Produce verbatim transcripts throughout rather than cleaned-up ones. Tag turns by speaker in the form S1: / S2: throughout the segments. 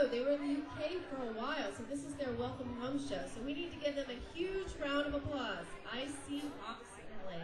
S1: road. They were in the U K for a while, so this is their welcome home show. So we need to give them a huge round of applause. I See Oxenley.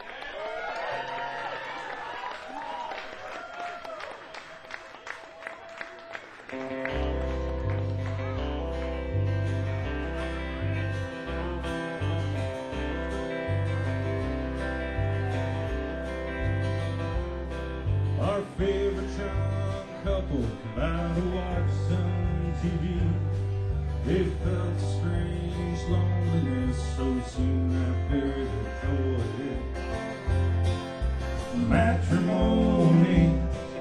S2: Our favorite young couple come out to watch some T V. They felt a strange loneliness so soon after the joy. Matrimony.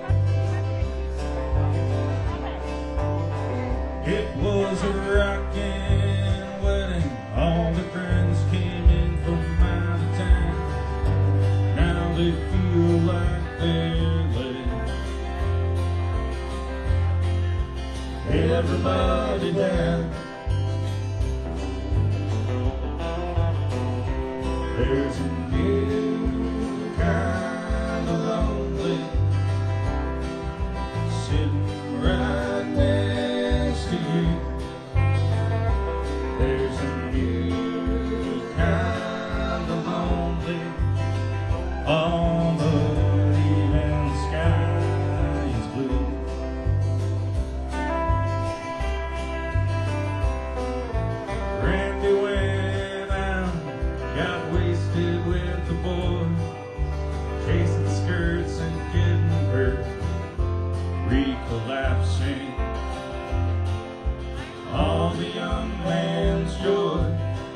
S2: It was a rockin' wedding. All the friends came in from out of town. Now they feel like they're letting everybody down. There's a new kind of lonely sitting right next to you. There's a new kind of lonely on the evening sky is blue. Randy went out, got wasted with the boys, chasing skirts and getting hurt, recollapsing all the young man's joy.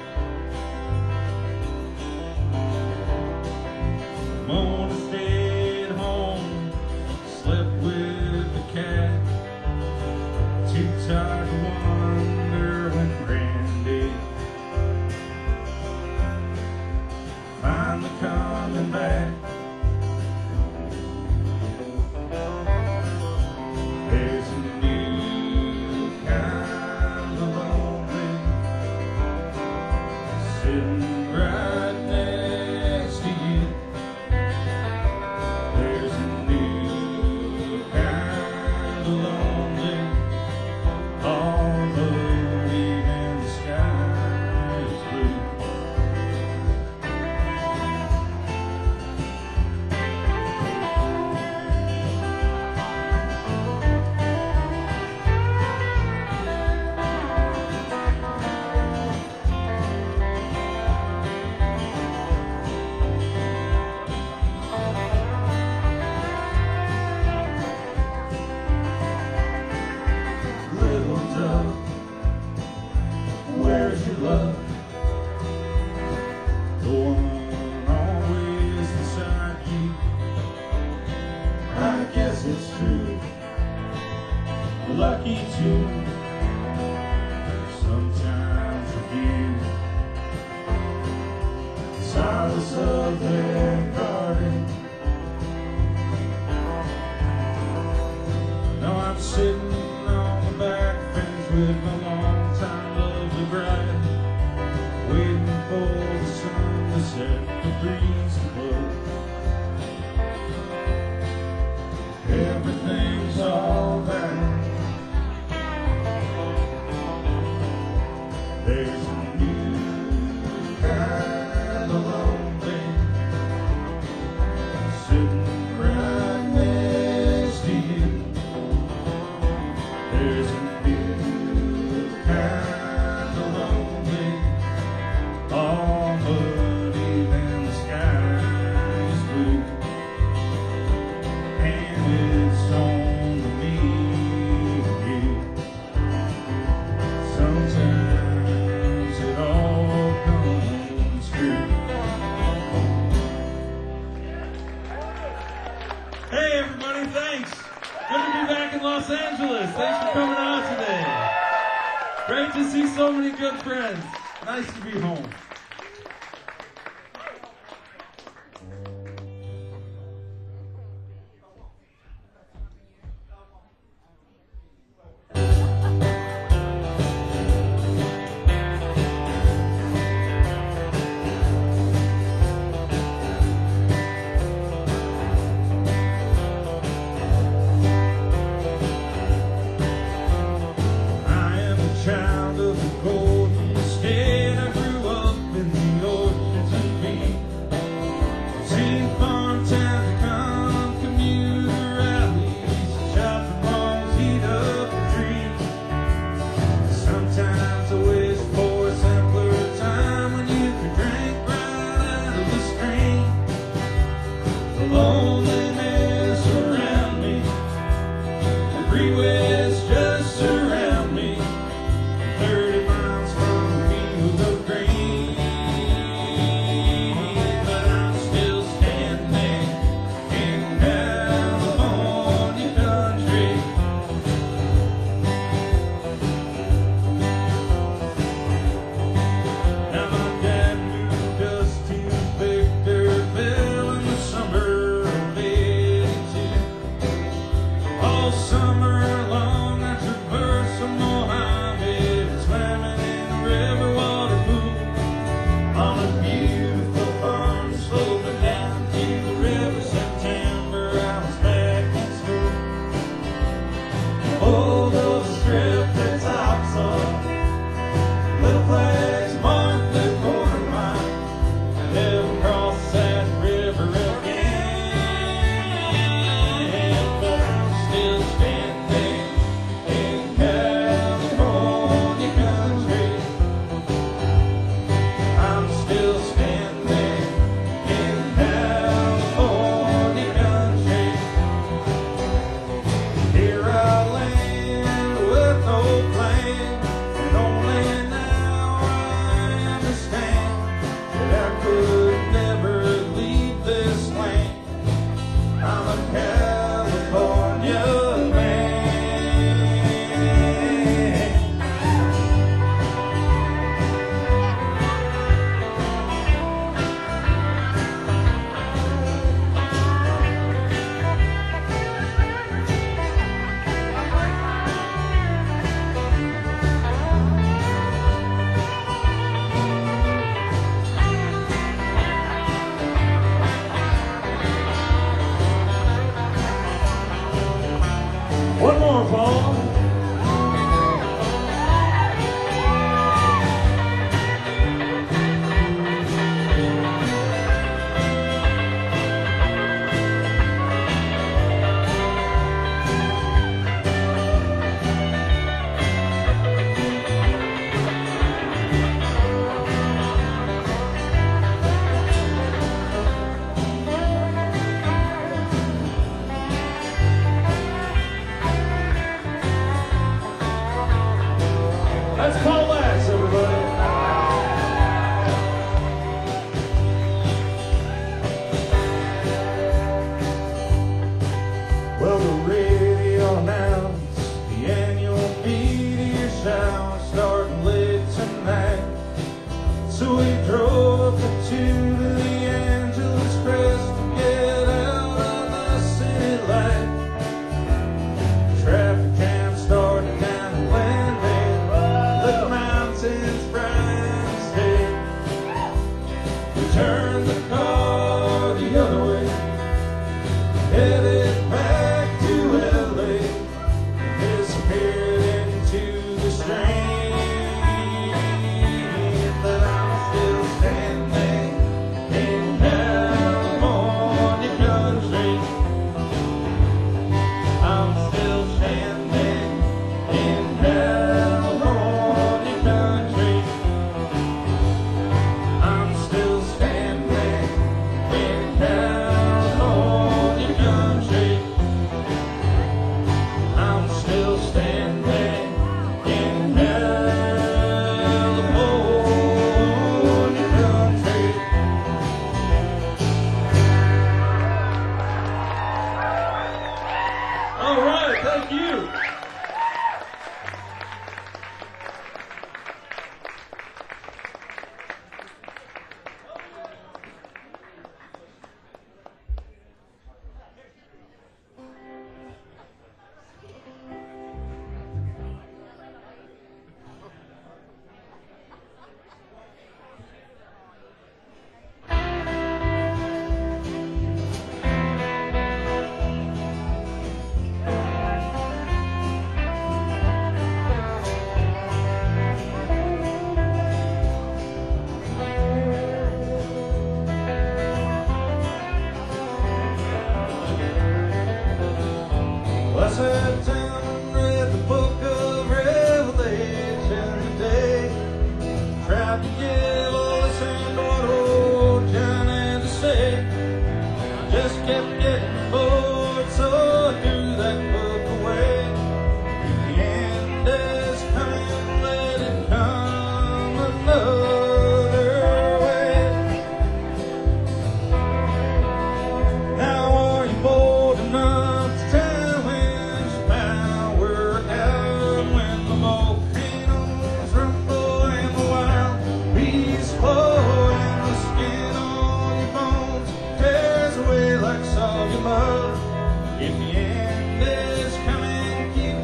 S2: Mona stayed home, slept with the cat, too tired to wonder when Randy finally coming back. There's a new kind of lonely sitting right next to you. There's a new kind of lonely, although even the sky is blue. Little dove, where's your love? The one always beside you. I guess it's true, lucky too. Sometimes a view, the silence of their garden. Now I'm sitting on the back fence with my long-time lovely bride, waiting for the sun to set, the breeze to blow. Everything's all right. There's a new kind of lonely sitting right next to you. There's a new kind of lonely, all but even the sky is blue. And it's on to me and you. Sometimes it all comes true.
S3: Hey everybody, thanks. Good to be back in Los Angeles. Thanks for coming out today. Great to see so many good friends. Nice to be home.
S2: There's west just around me, thirty miles from fields of green. But I'm still standing in California country. Now my dad moved us to Victorville in the summer of eighty-two. All summer long I traversed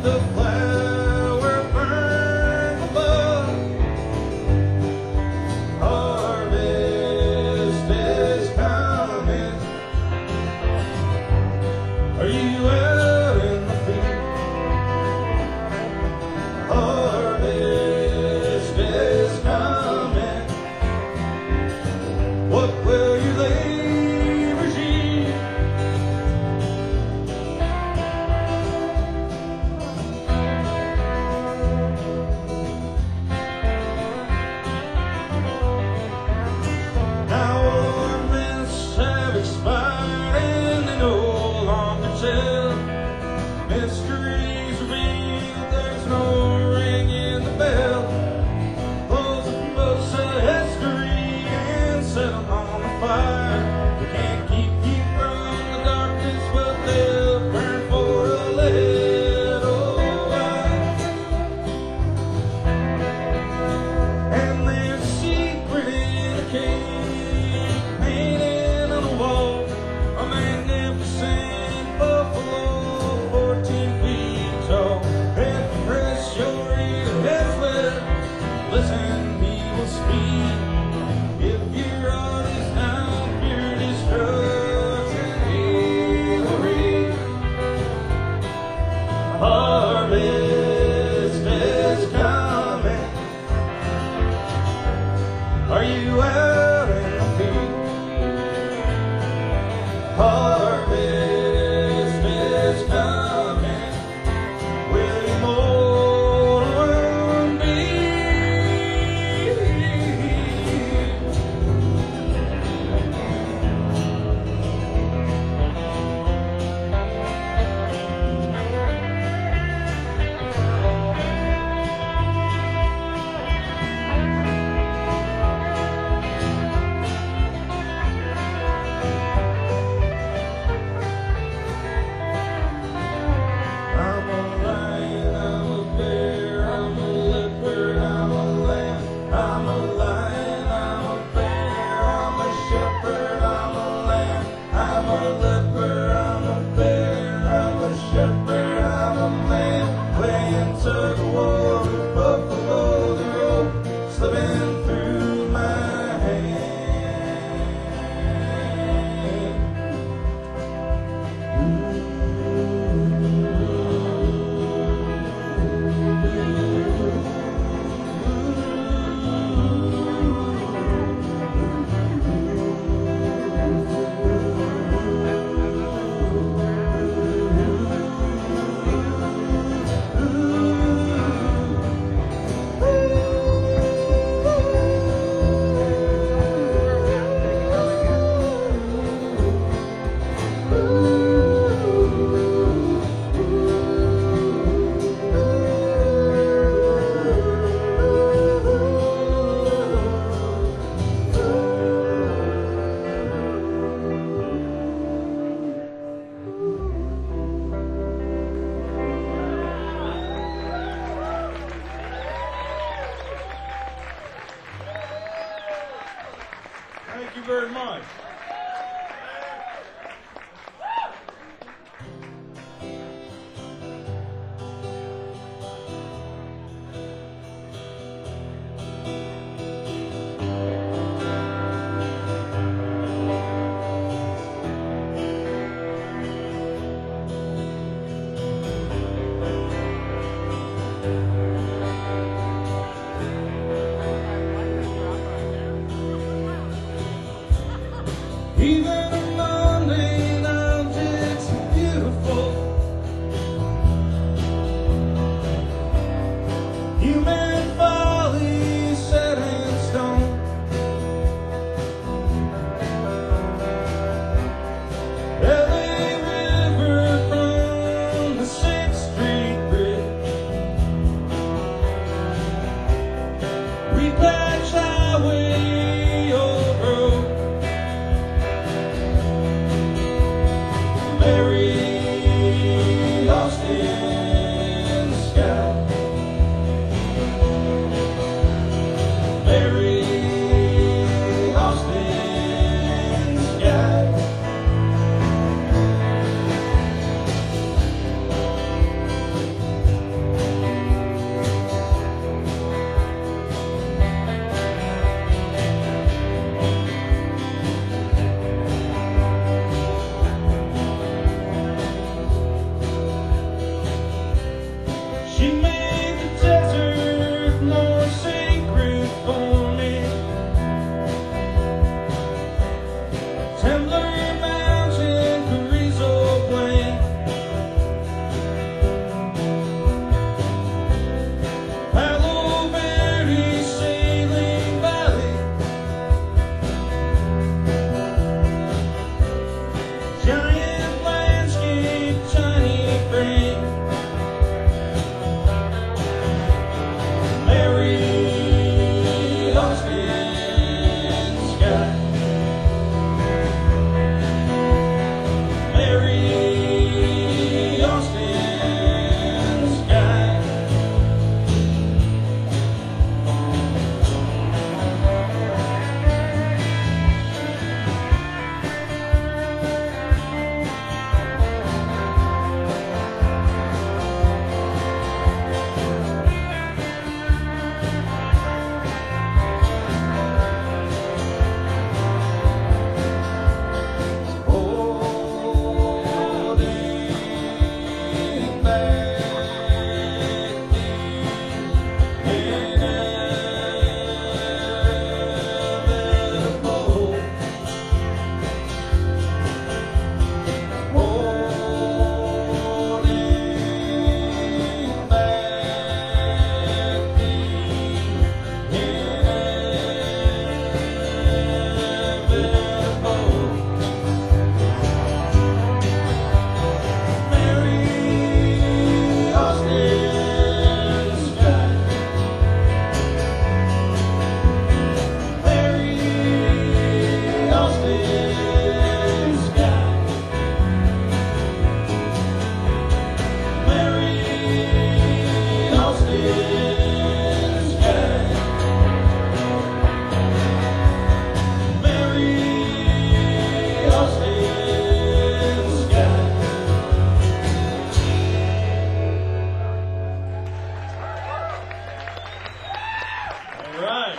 S2: the flower burns above. Harvest is coming. Are you out in the field? Harvest is coming. What will you labor sheep? Now ornaments have expired and they no longer tell. Mysteries revealed, there's no ring in the bell. Close the books of history and set 'em on the fire. We can't keep you from the darkness, but they'll burn for a little while. And there's a secret in a cave, painted on a wall, a magnificent buffalo, fourteen feet tall. If you press your ear, his lips, listen, he will speak. If your heart is now pure destruction, he will read. Harvest is coming. Are you out in the field? Harvest is coming. Will you mold and be? I'm a lion, I'm a bear, I'm a leopard, I'm a lamb. I'm a lion, I'm a bear, I'm a shepherd, I'm a lamb. I'm a leopard, I'm a bear, I'm a shepherd, I'm a lamb. Playing tug of war, buffalo the rope, slipping through my hand. Thank you very much. She made the desert more sacred for me. Templar Mountain, Carrizo Plain, Palo Verde, Saline Valley, giant landscape, tiny frame, Mary Austin sky, Mary Austin sky. Holding back the inevitable, holding back the inevitable. Mary Austin sky, Mary Austin sky, Mary Austin sky, Mary Austin sky. All right.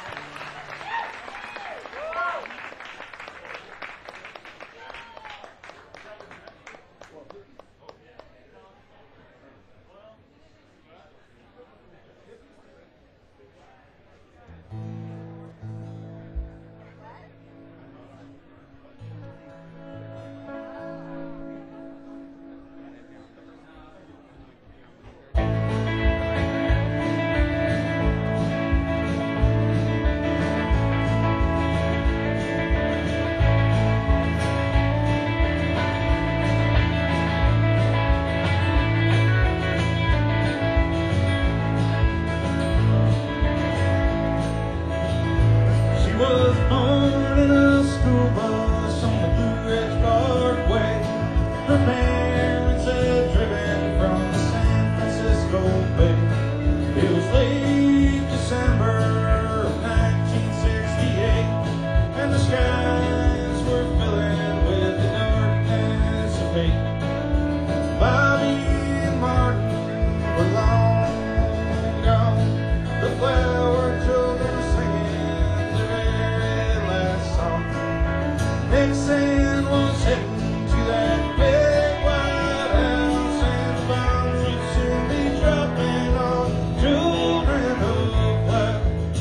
S2: She was born in a school bus on the Blue Ridge Parkway. Her parents had driven from the San Francisco Bay. It was late December of nineteen sixty-eight, and the skies were filling with the darkness of hate. Bobby and Martin were long gone. The flower children singing their very last song. Nixon was heading to that big white house, and the bombs would soon be dropping on children of light.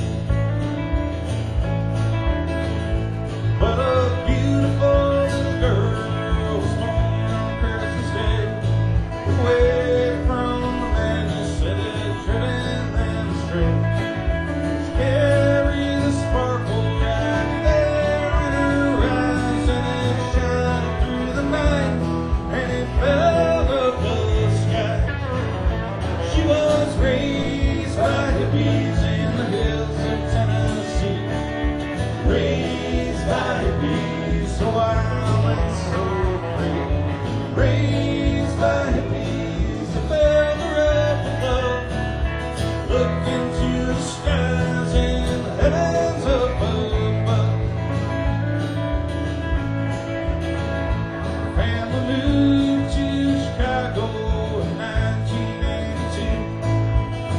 S2: But a beautiful little girl was born on Christmas Day, away from the man who said it, driven them astray. She carried the sparkle right there in her eyes, and it shined through the night, and it fell up the sky. She was raised by hippies in the hills of Tennessee, raised by hippies so wild and so free, raised by hippies who felt the wrath of love. Look into the skies and the heavens above, but her family moved to Chicago in nineteen eighty-two.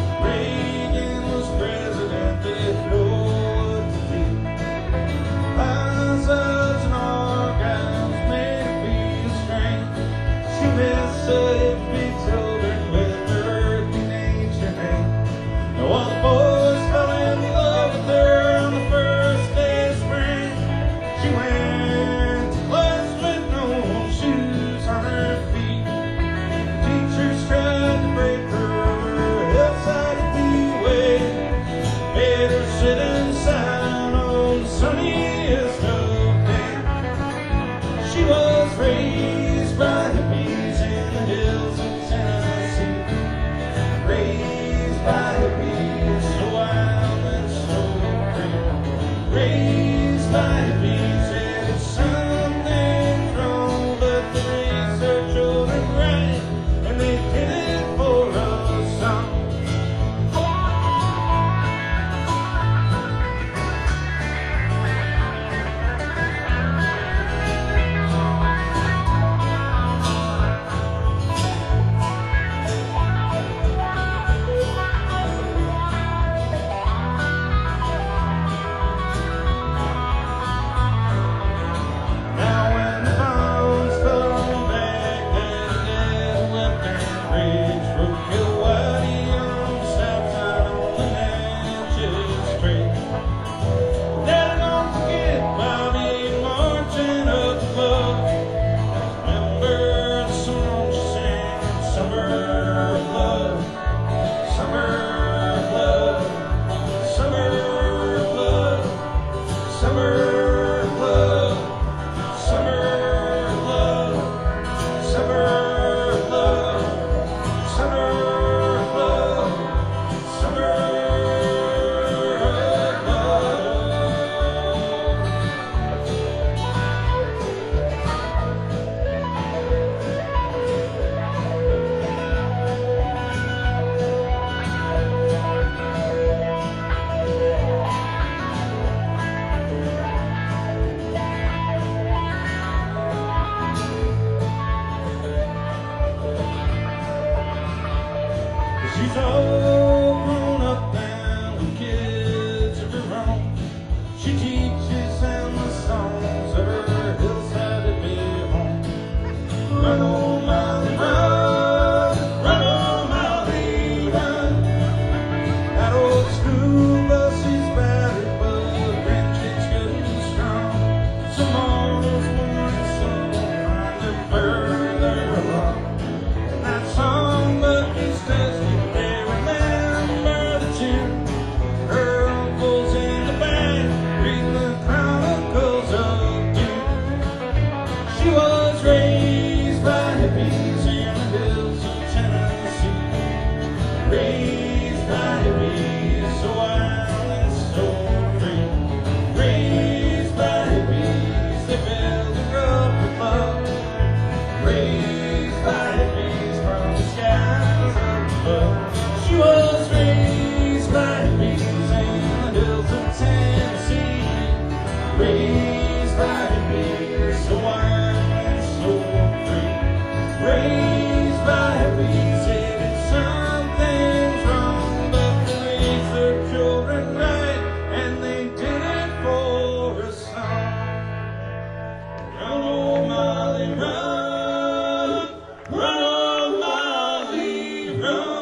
S2: She's all grown up and with kids of her own. She teaches them the songs of her hillside to be home. Run, oh Molly, run, run, oh Molly, run. That old school bus is battered, but the branches good and strong. Some more those morning sun will find her further along. And that song book is dusty, they remember the tune. Her uncle's in the band, reading the Chronicles of Dune. She was raised by hippies in the hills of Tennessee. Raised by hippies, so wild and so free. Raised by hippies, they build a rough with love. Raised by hippies from the skies up above. She was raised by hippies in the hills of Tennessee. Raised by hippies, so wild and so free. Raised by hippies, they did some things wrong, but they raised their children right, and they did it for a song. Run, oh Molly, run, run, oh Molly, run.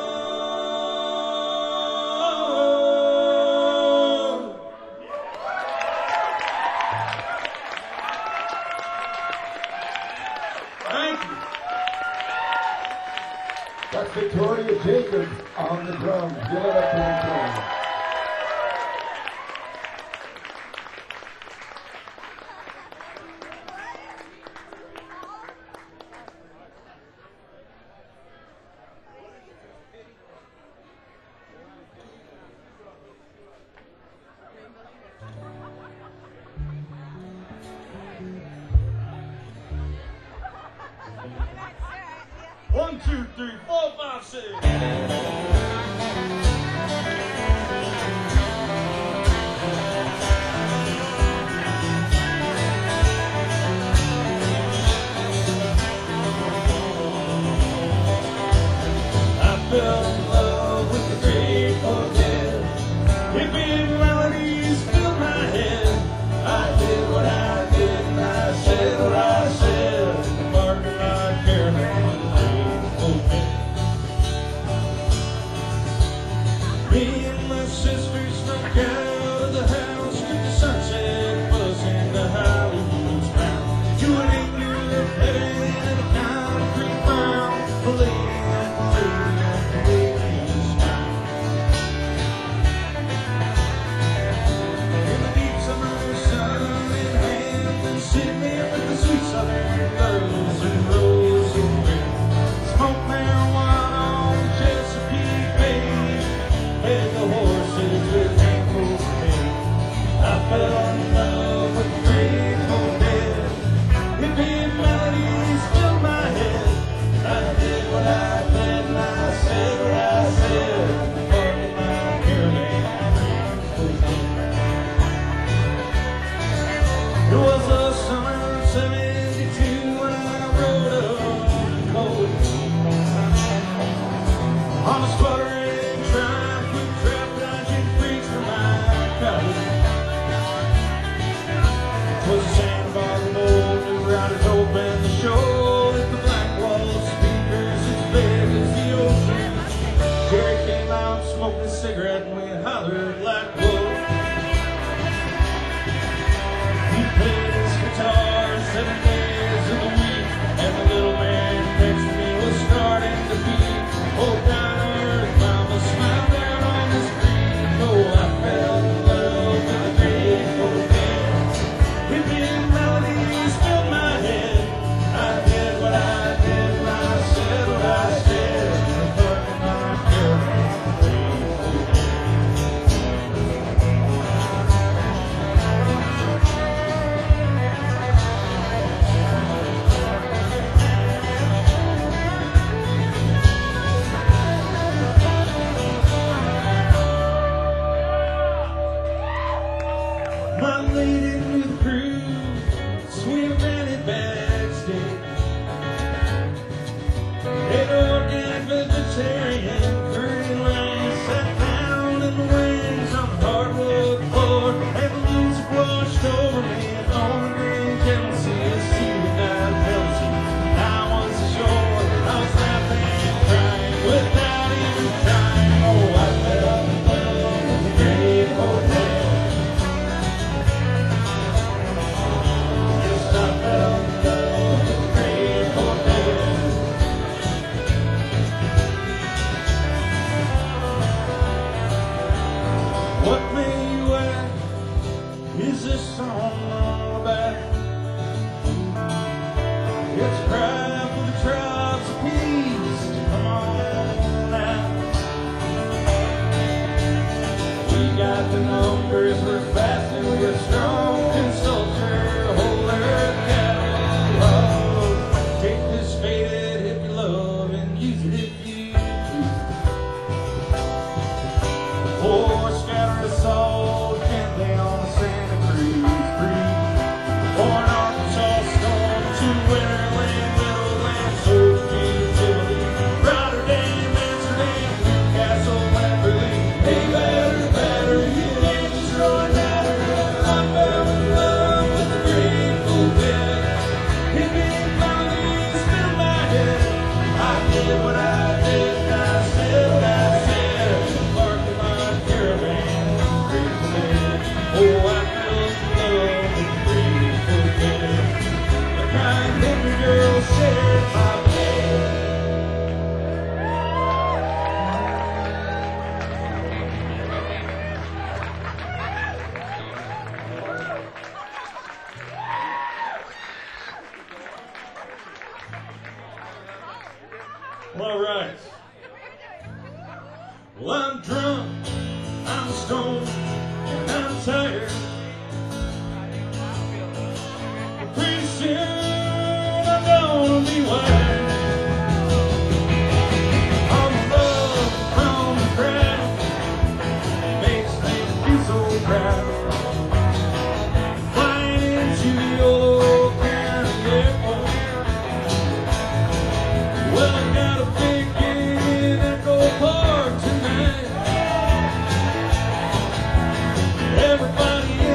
S2: Thank you.
S4: That's Victoria Jacobs on the drums. Give it up to Victoria.
S2: One, two, three, four, five, six. I fell in love with the Grateful Dead. Hippie melodies filled my head. I did what I did and I said what I said. In the parking lot caravan with the Grateful Dead. Me and my sisters snuck out of the house, took the sunset bus into Hollywood's bound. You and England heading in a concrete mound, the lady and the lady and the lady smile. In the deep summer sun in Hampton, Sydney, with the sweet southern girls and rose and wind. Smoke marijuana on Chesapeake Bay. Fed the horses with handfuls of hay. I fell in love with the Grateful Dead. Hippie melodies filled my head. I did what I did and I said what I said. In the parking lot caravan, Grateful Dead. It was the summer of seventy-two when I rode up cold on a sputtering Triumph with trap dodging freaks for my college. 'Twas the Santa Barbara Bowl, new riders opened the show. Hit the black wall speakers as big as the ocean. Jerry came out smoking a cigarette and we hollered like wolves. He played his guitar seven days of the week, and the little man next to me was starting to beat. Oh, down earth, mama smiled down on the street. Oh, I fell in love with the Grateful Dead. Hippie melodies filled my head. I did what I did and I said what I said. In the parking lot caravan, Grateful Dead. What may you ask? Is this song all about? It's a cry for the tribes of peace. Come on now. We got the numbers, we're fast and we're strong. And soldier, hold their cattle. Oh, take this faded if you love and use it if you choose. Or scatter us all gently on Santa Cruz Creek. Or an Arkansas storm to Winterland, Middleland, Surge, Tivoli, Rotterdam, Amsterdam, Newcastle, Wembley. Hey, better, better, it ain't destroyed matter. I'm better in love with the Grateful Dead. It ain't finally spin my head. I did what I did, and I said what I said. Parked in my caravan, Grateful Dead. Oh, I feel the love with the Grateful Dead. The crying baby girl shared my bed. Well, all right. Well, I'm drunk, I'm stoned, and I'm tired. But pretty soon I'm gonna be wired. All the love from the crowd makes things feel so proud. Flying into the old county airport. Well, I got a big gig in Echo Park tonight. Everybody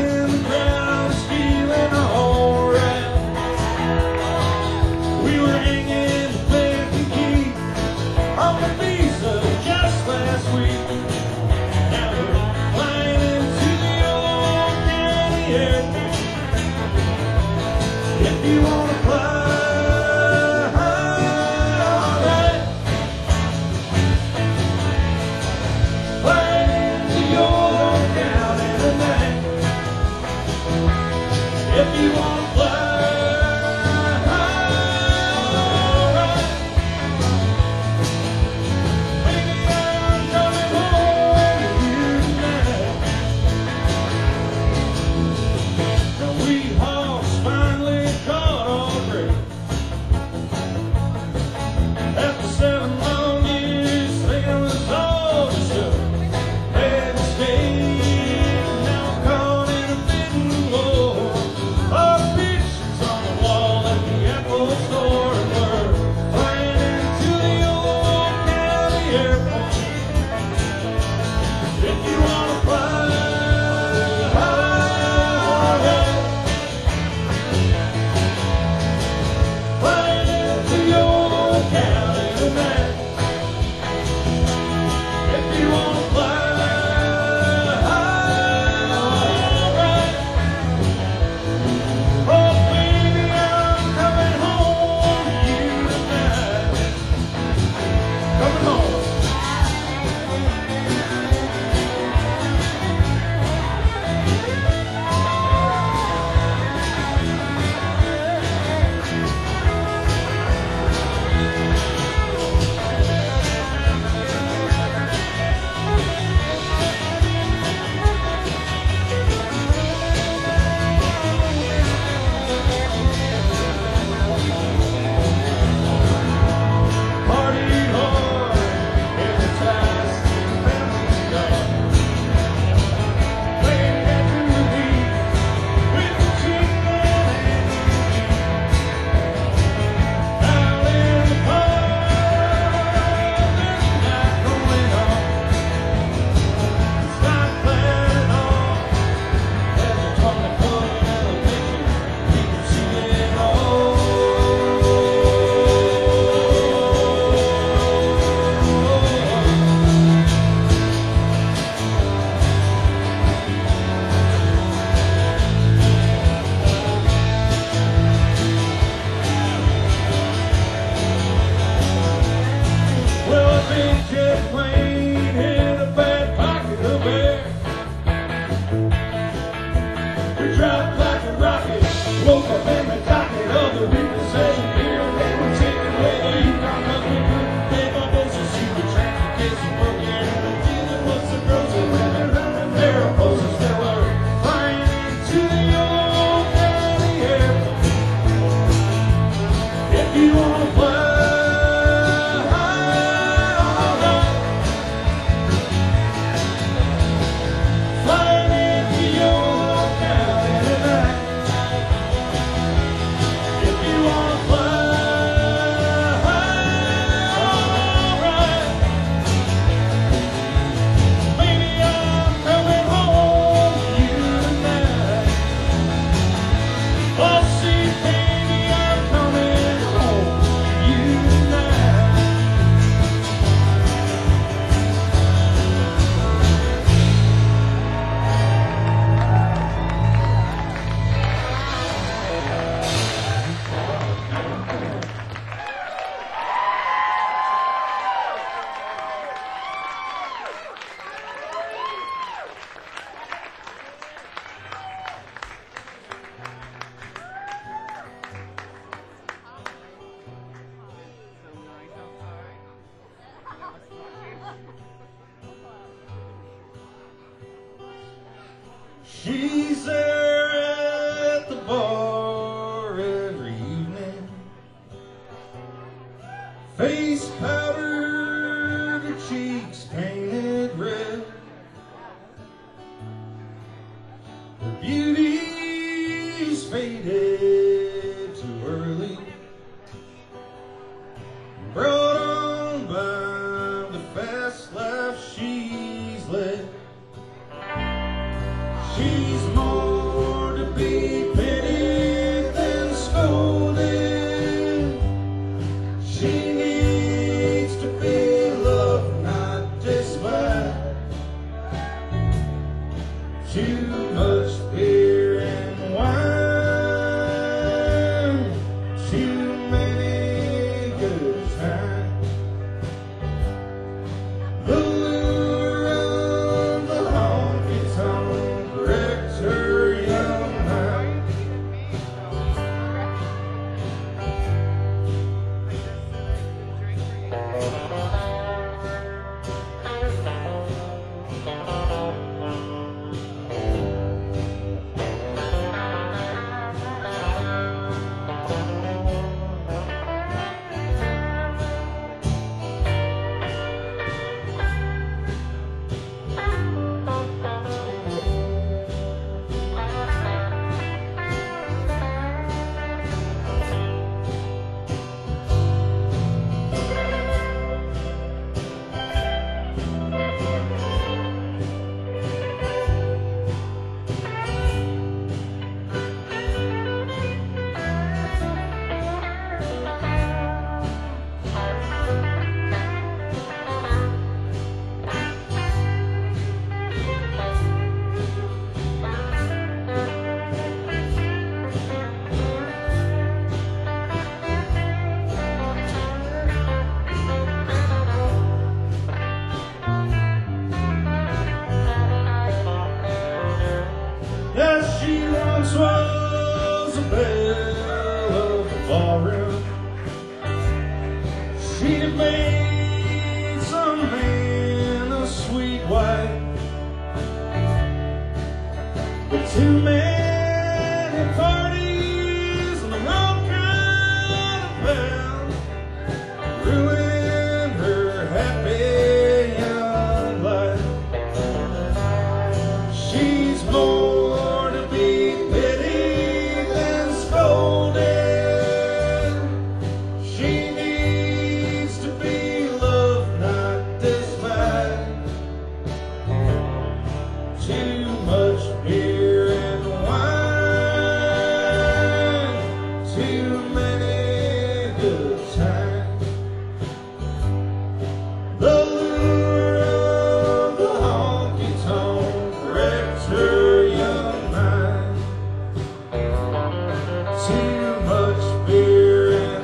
S2: She's there at the bar every evening, face powdered, her cheeks painted red. Her beauty's faded too early, brought on by the fast life she's led. She's more to be pitied than scolded. She needs to be loved, not despised. Too much beer and wine, too many good times. The lure of the honky-tonk wrecked her young mind. Yes, she once was a belle of the ballroom. She'd have made some man a sweet wife, but too many parties and the wrong kind of belle ruined her happy young life. She's more to be pitied than scolded. She needs to be loved, not despised. Too much beer and wine, too many good times. The lure of the honky-tonk wrecked her young mind. Too much beer and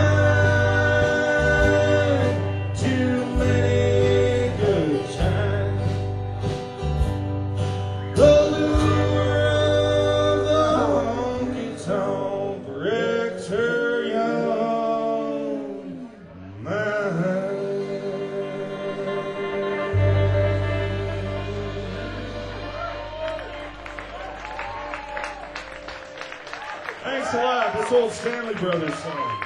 S2: wine, too many good times. The lure of the honky-tonk wrecked her young mind. Thanks a lot. This old Stanley Brothers song.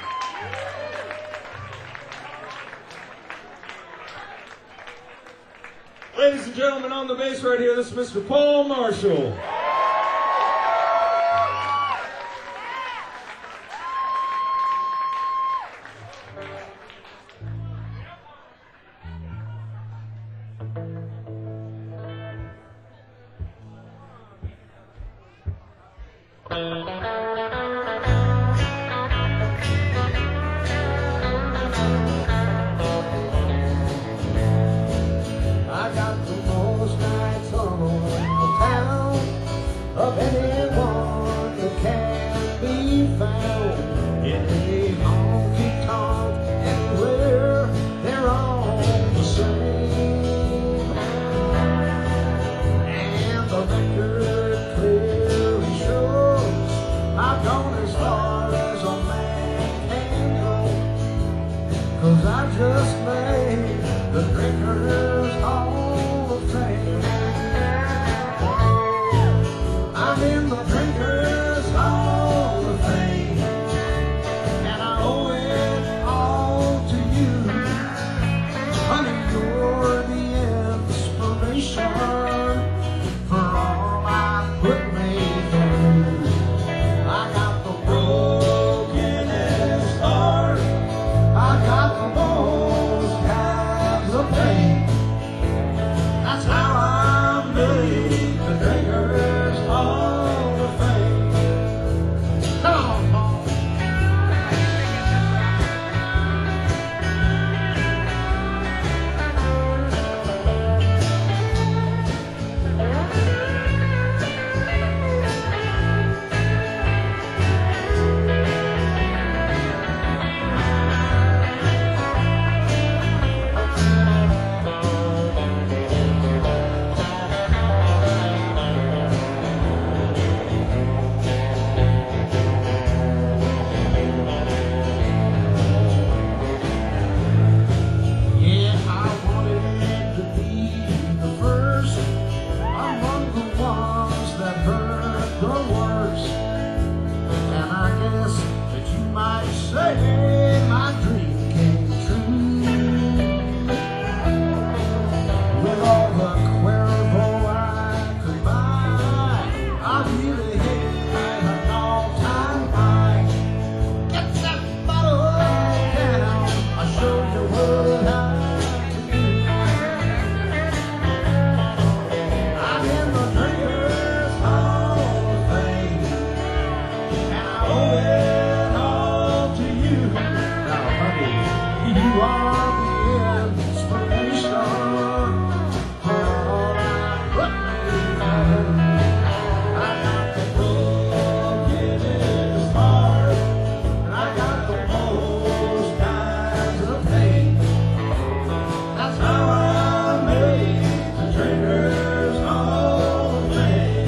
S2: Ladies and gentlemen, on the bass right here, this is Mister Paul Marshall.
S4: I got the most nights on the town of anyone that can be found. In the honky tonk anywhere, they're all the same. And the record clearly shows
S5: inspiration for all I put me through. I got the brokenest heart, I got the most kinds of pain. That's how I made the Drinkers Hall of Fame. Come on, Paul. My dream came true. With all the Cuervo I could buy, I really hit an all-time high. Get that bottle down, I'll show you what I can do. I'm in the Drinkers Hall of Fame, and I owe it. You are the inspiration for all I put me through. I got the brokenest heart, and I got the most kinds of pain. That's how I made the Drinkers Hall of Fame.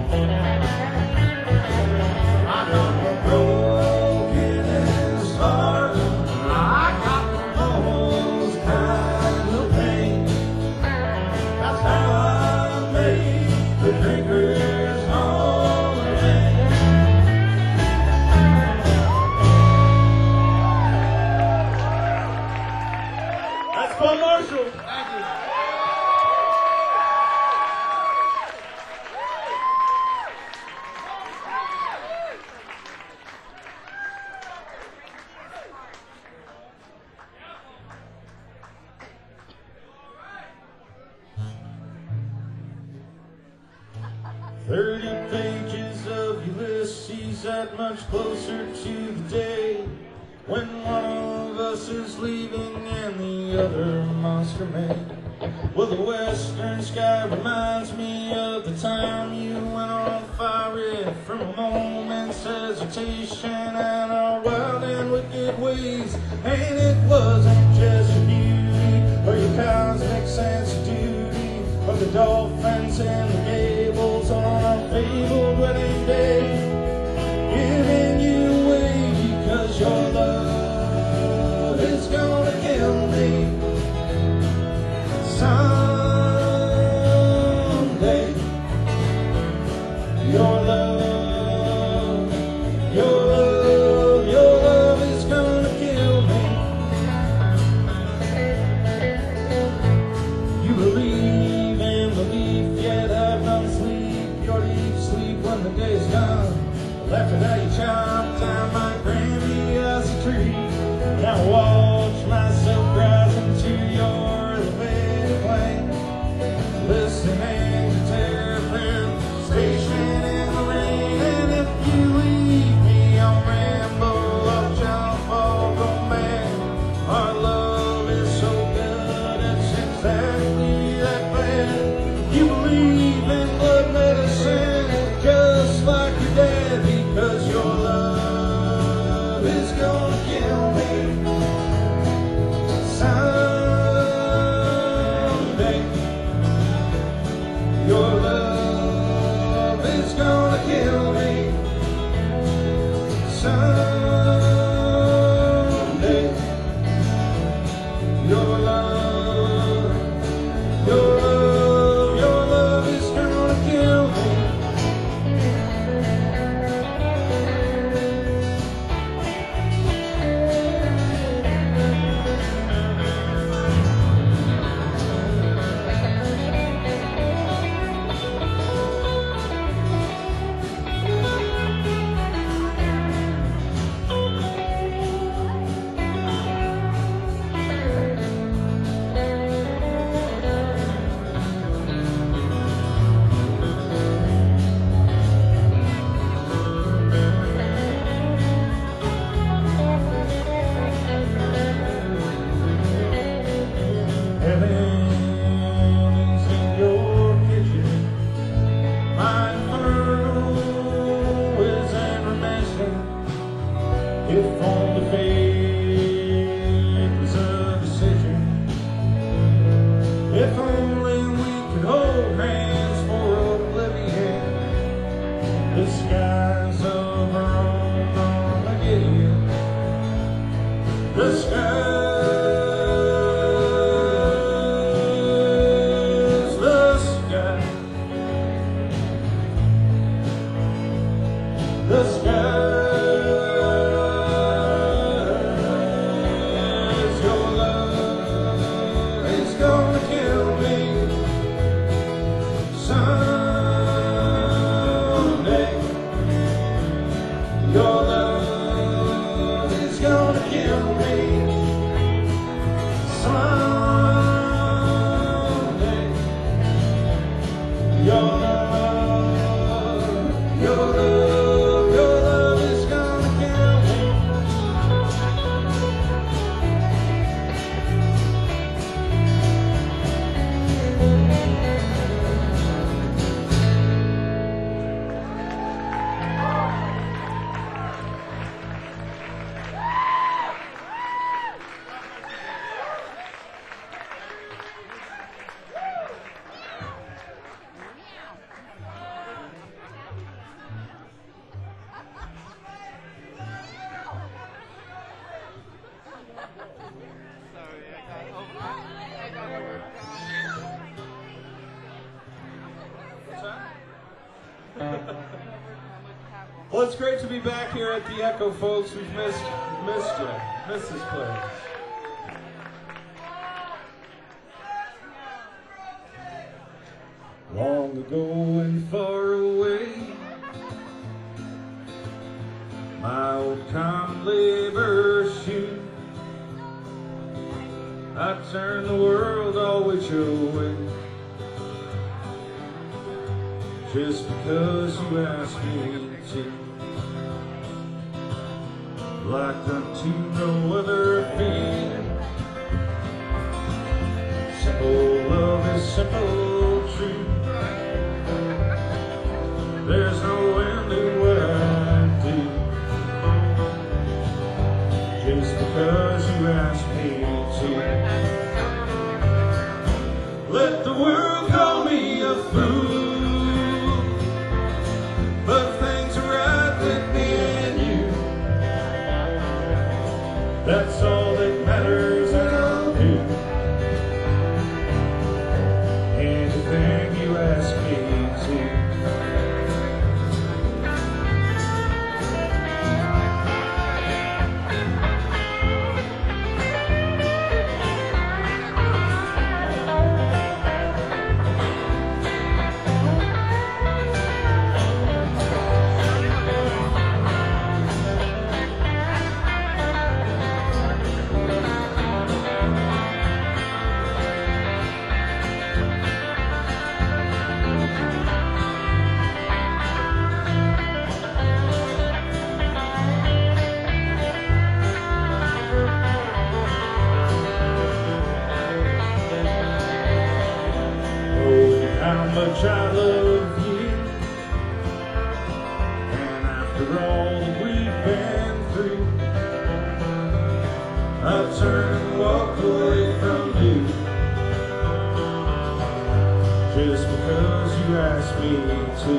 S5: I got the brokenest heart, the Drinkers Hall of Fame.
S3: That's Paul Marshall.
S5: Thank you.
S2: Thirty pages of Ulysses, that much closer to the day when one of us is leaving and the other monster may. Well, the western sky reminds me of the time you went on fire from a moment's hesitation and our wild and wicked ways. And it wasn't just your beauty or your cosmic sense of duty or the dolphins and the gables on our fabled wedding day, giving you away because your love is gonna kill me someday. Your love, your love, your love is gonna kill me. You believe in belief, yet have none sleep. Your deep sleep when the day is gone.
S3: Well, it's great to be back here at the Echo, folks. We've missed, missed you, missed this place. Long ago and far away, my old common labor shoe, I turned the world all which way, just because you asked me to. Like unto no other feeling, simple love is simple truth. There's no end in what I do, just because you asked me to. Let the world call me a fool, but things are right with me and you. That's all that matters, and I'll do anything you ask me to. How much I love you, and after all that we've been through, I've turned and walked away from you, just because you asked me to.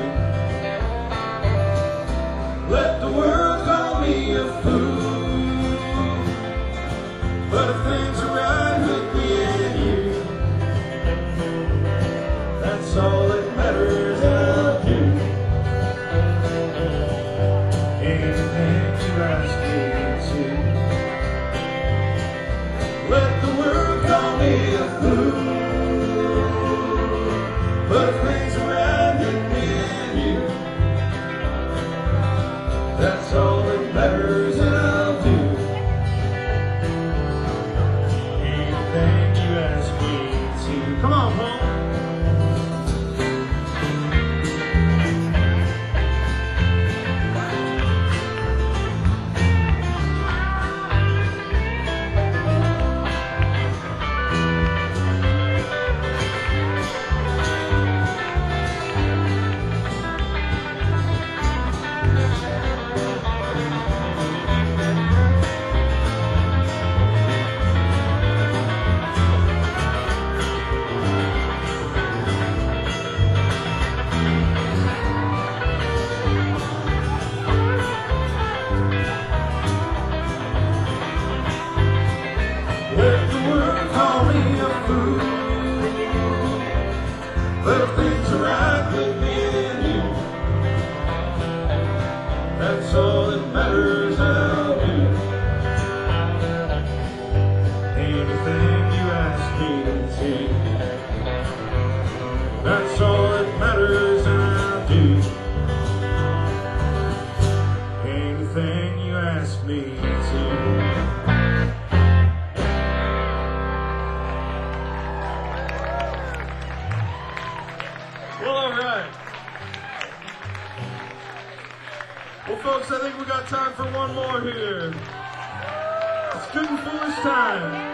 S3: Let the world call me a fool, but if things are right with me and you, that's all that matters, and I'll do anything you ask me to. Let the world call me a fool, but if things are right with me and you, that's all that matters, and I'll do anything you ask me to. Come on, Paul. Let the world call me a fool, but if things are right with me and you, that's all that matters, I'll do anything you ask me to. That's all that matters, and I'll do anything you ask me to. Well, all right. Well, folks, I think we got time for one more here. It's Good and Foolish time.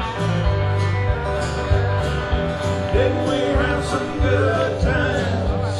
S3: Didn't we have some good times?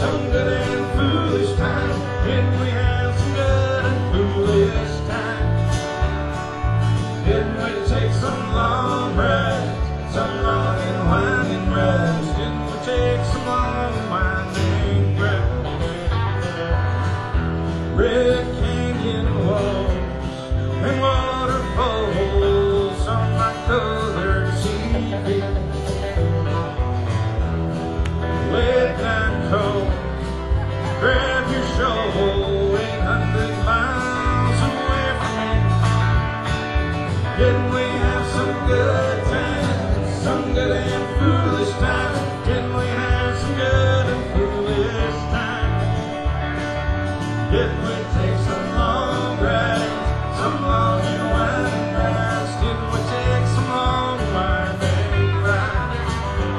S5: Didn't we have some good times? Some good and foolish times. Didn't we have some good and foolish times? Didn't we take some long rides, some long and winding rides? Didn't we take some long winding rides?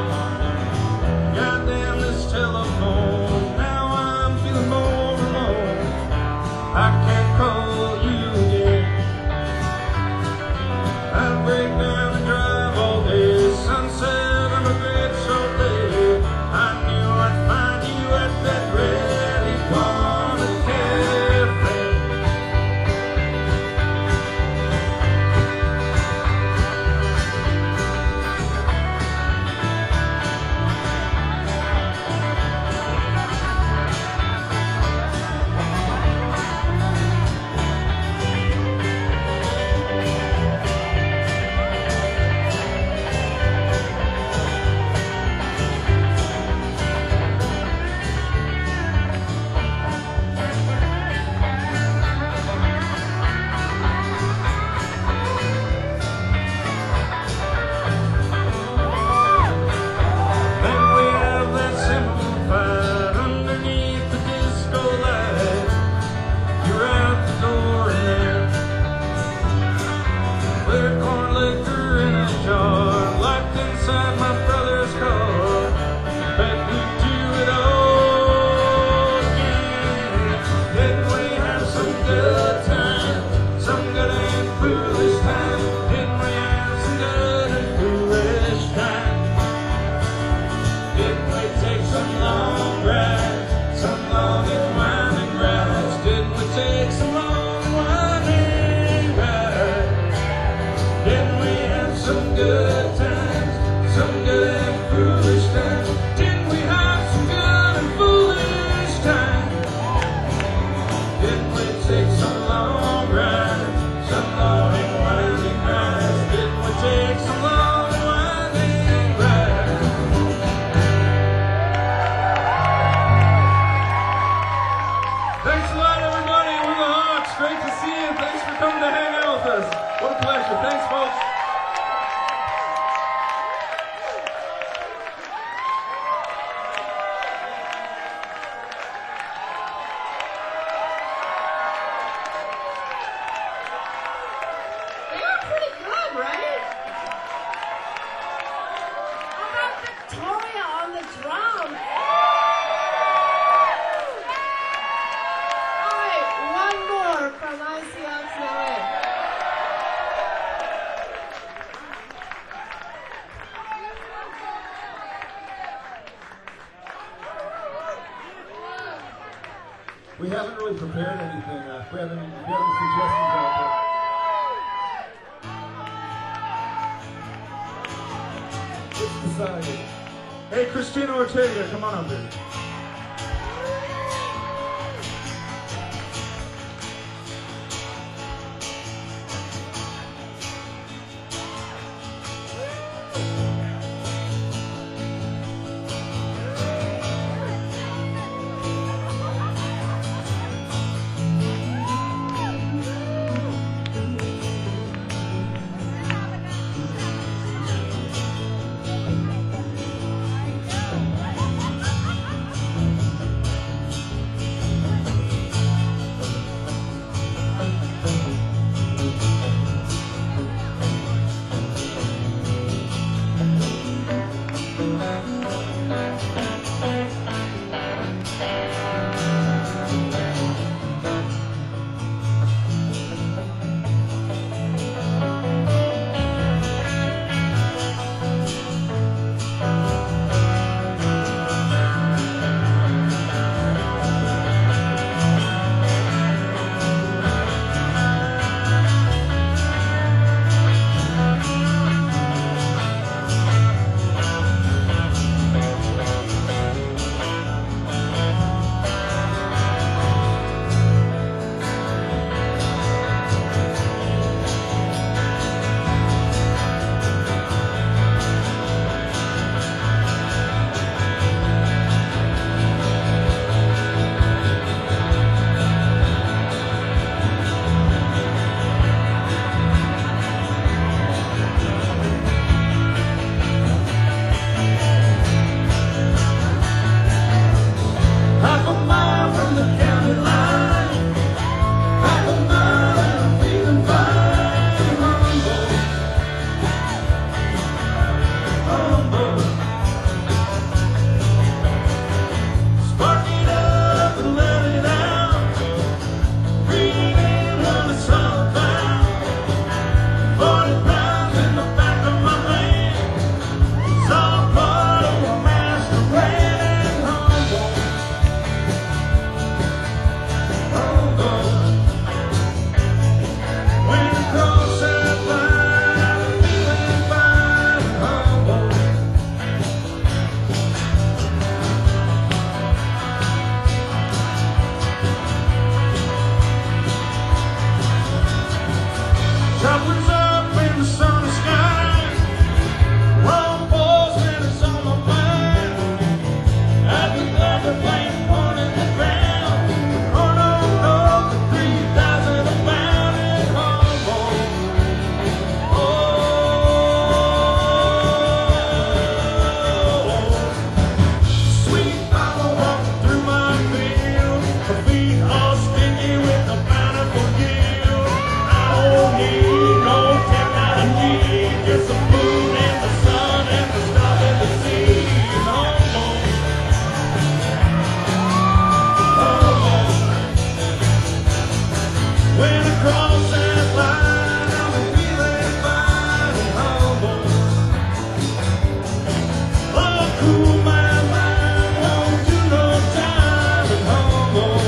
S5: Goddamn this telephone, now I'm feeling more alone. I can't call you again. I'd break down and drive all day, sunset on a great short day. I knew I'd find you at that red Iguana Cafe. Then we have that simple fight underneath the disco light. You're out the door and then clear corn liquor in a jar, locked inside my brother's car. Bet we'd do it all again. Didn't we have some good times? Some good and foolish times. Didn't we have some good and foolish times? Didn't we take some long rides, some long and winding rides? Didn't we take some long and winding rides? Didn't we have some good times, some good and foolish times? Didn't we have some good and foolish times? Didn't we take some long rides, some long and winding rides? Didn't we take some long and winding rides? Thanks a lot, everybody. We're the Hawks. Great to see you. Thanks for coming to hang out with us. What a pleasure. Thanks, folks.
S1: They are pretty good, right? How about Victoria on the drums? All right, one more from I C Ox L A.
S4: We haven't really prepared anything. Uh, if we have any, if you have any suggestions out there. It's decided.
S3: Hey, Christina Ortega, come on up here.
S2: Choppers up in the sunny sky. Rum pours when it's on my mind. At the other plane pointing the ground. Run on up to three thousand a pound in Humboldt. Oh, sweet mama walking through my field. Her feet all sticky with the bountiful yield. I don't need no technology, just some food and the sun and the stuff in the sea. Humboldt. When I cross that line, I'll be feeling fine and humble. Oh, cool my mind, won't do no time and humble.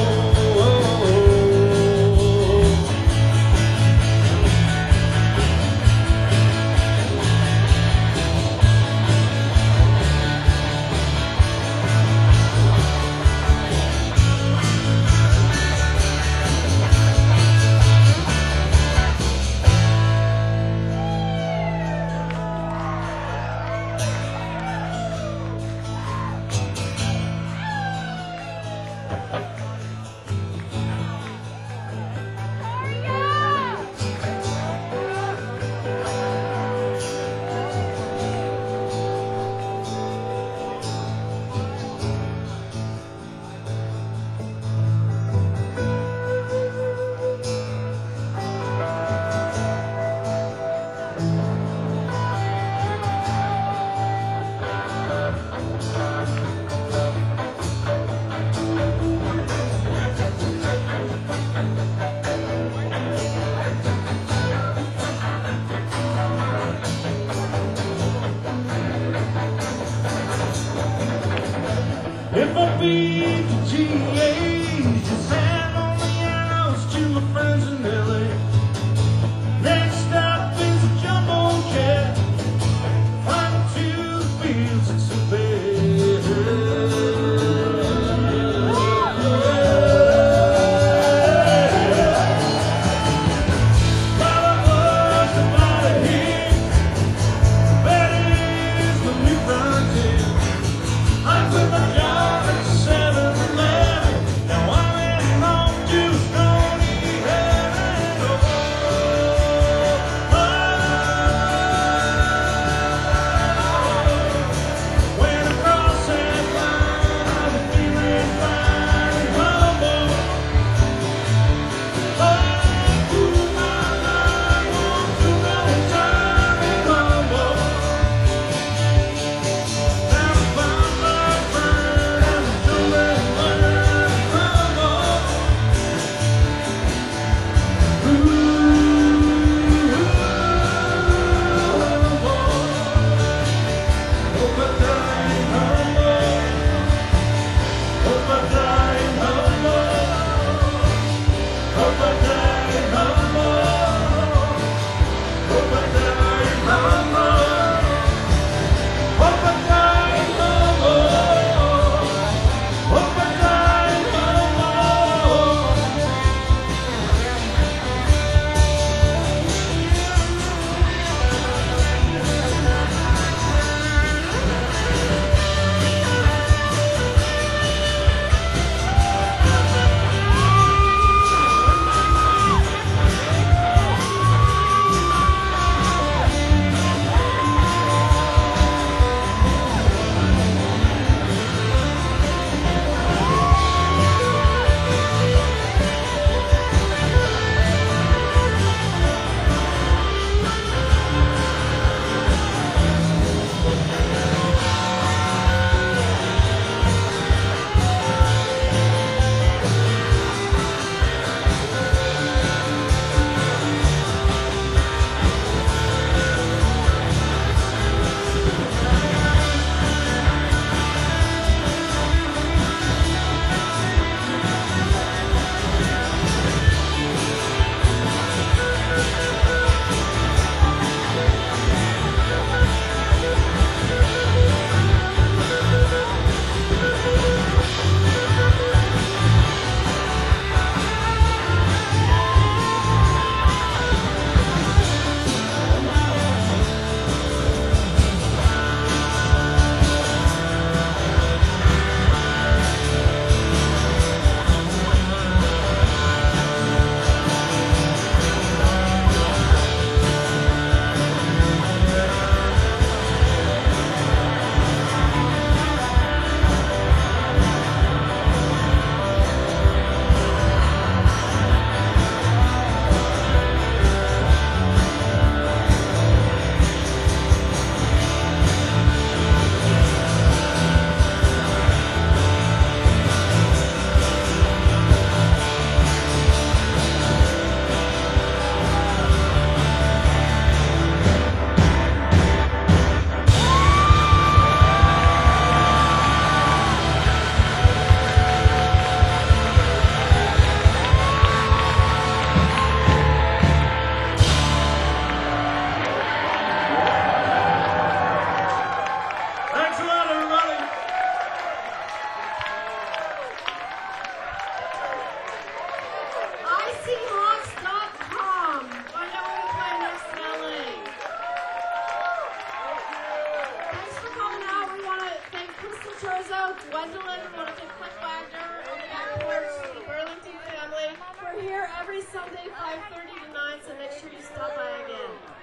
S1: Gwendolyn, Monica Cliff Wagner, on the back porch, the Burlington family. We're here every Sunday, five thirty to nine, so make sure you stop by again.